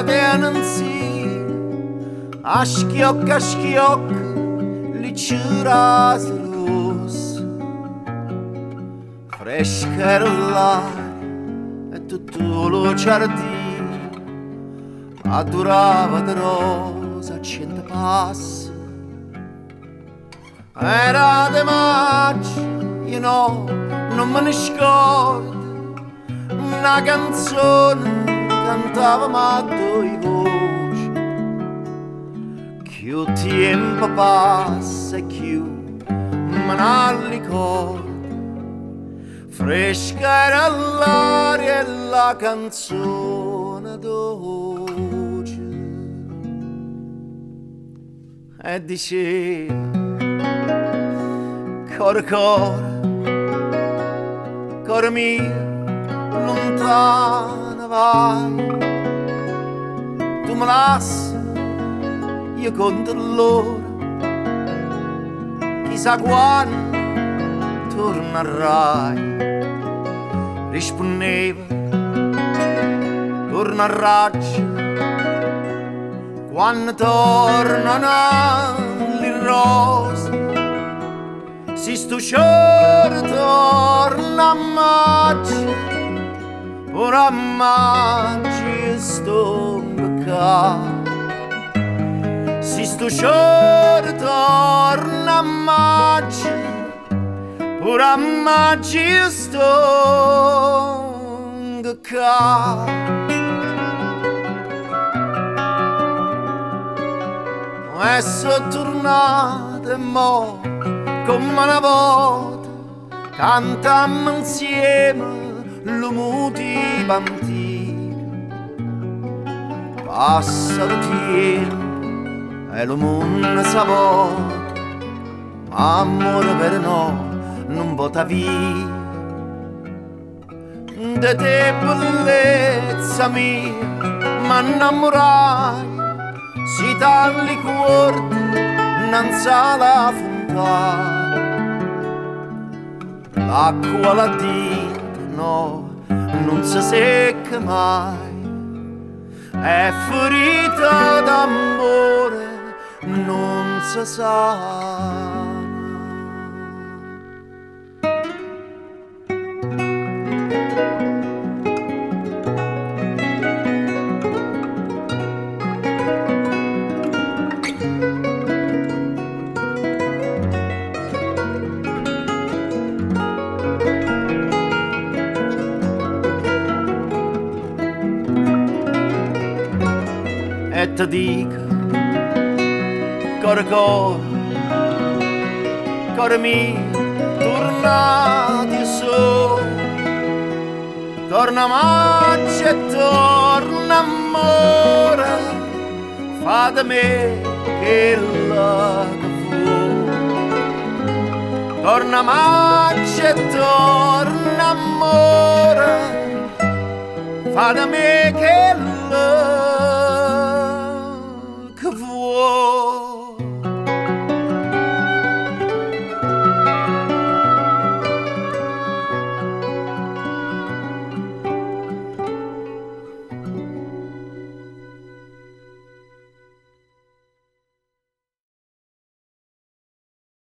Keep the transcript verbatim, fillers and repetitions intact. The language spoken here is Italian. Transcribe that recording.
cadenanzi a schiocc a schiocc li ciuraserus fresca era l'aria e tutto lo giardino adorava di rosa a cento passi. Era di maggio, io no, non me ne scordo, una canzone cantava ma due voci. Più tempo passa e più me ne ricordo, fresca era l'aria e la canzone d'oggi. E diceva core core, core mio, lontano vai. Tu me lasci, io conto l'ora, chissà quando tornerai. Rispondeva, torna a raggi, quando tornano le rose. Si sto cielo torna a maggio, ora a maggio sto peccato. Si sto cielo torna a maggio, ora a maggio sto peccato. E sono tornato e mo' come una volta cantammo insieme lo motivo antico. Passa il tempo e lo mondo si vuota, ma amore per noi non vota via. De te bellezza mia m'innamorai, si tagli corti innanzi alla fontana. L'acqua la dita no, non si secca mai, è ferita d'amore, non si sa. E ti dico, core core, core mio, tornati su, torna maggio e torna amore, fa da me che la fu. Torna maggio e torna amore, fa da me che la